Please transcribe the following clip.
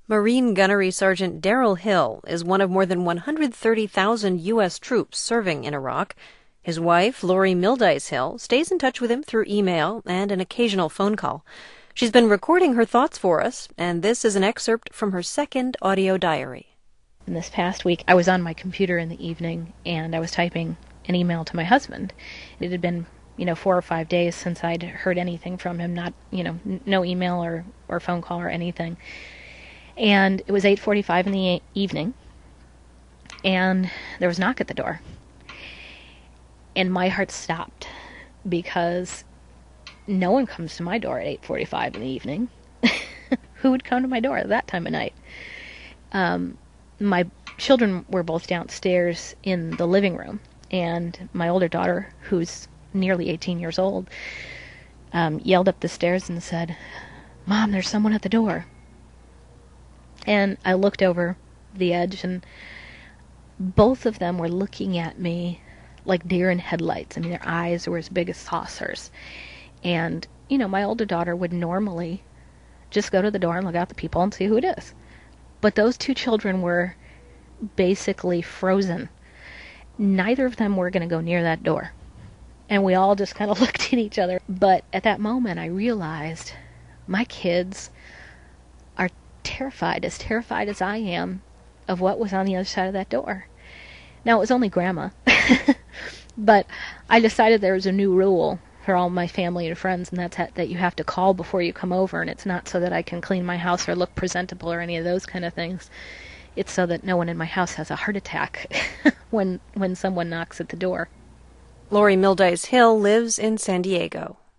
Marine Gunnery Sergeant Daryl Hill is one of more than 130,000 U.S. troops serving in Iraq. His wife, Lori Mildice Hill, stays in touch with him through email and an occasional phone call. She's been recording her thoughts for us, and this is an excerpt from her second audio diary. And this past week, I was on my computer in the evening, and I was typing an email to my husband. It had been 4 or 5 days since I'd heard anything from him, not, no email or phone call or anything. And it was 8:45 in the evening, and there was a knock at the door. And my heart stopped, because no one comes to my door at 8:45 in the evening. Who would come to my door at that time of night? My children were both downstairs in the living room, and my older daughter, who's nearly 18 years old, yelled up the stairs and said, "Mom, there's someone at the door." And I looked over the edge, and both of them were looking at me like deer in headlights. I mean, their eyes were as big as saucers. And, my older daughter would normally just go to the door and look out the people and see who it is. But those two children were basically frozen. Neither of them were going to go near that door. And we all just kind of looked at each other. But at that moment, I realized my kids are terrified as I am of what was on the other side of that door. Now, it was only Grandma. But I decided there was a new rule for all my family and friends, and that's that you have to call before you come over. And it's not so that I can clean my house or look presentable or any of those kind of things. It's so that no one in my house has a heart attack when someone knocks at the door. Lori Mildice Hill lives in San Diego.